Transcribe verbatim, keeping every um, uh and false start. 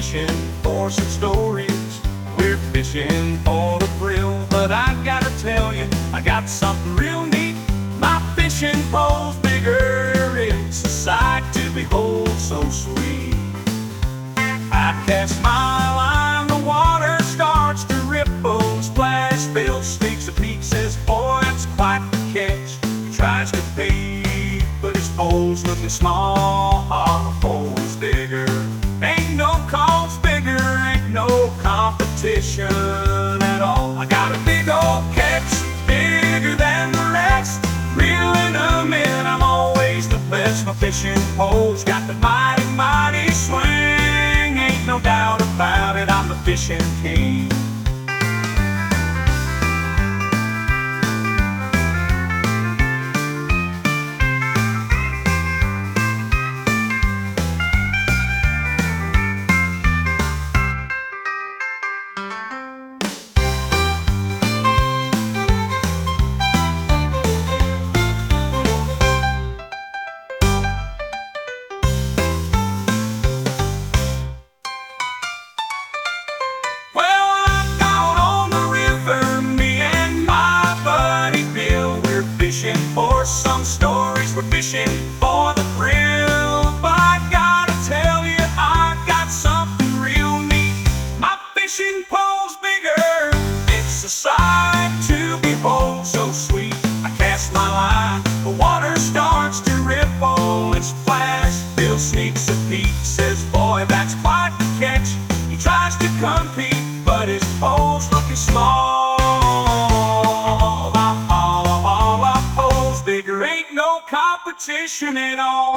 fishing for some stories. We're fishing for the thrill, but I gotta tell you, I got something real neat. My fishing pole's bigger, it's a sight to behold, so sweet. I cast my line, the water starts to ripple, splash, Bill sneaks a peek, says, boy, it's quite the catch. He tries to bait, but his pole's looking small, our pole's bigger. Ain't no cause bigger, ain't no competition at all. I got a big old catch, bigger than the rest. Reeling them in, I'm always the best. My fishing pole's got the mighty, mighty swing. Ain't no doubt about it, I'm the fishing king. For some stories, we're fishing for the thrill. But I gotta tell you, I got something real neat. My fishing pole's bigger, it's a sight to behold, so sweet. I cast my line, the water starts to ripple and splash. Bill sneaks a peek, says, boy, that's quite the catch. He tries to compete, but his pole's looking small. Bigger, ain't no competition at all.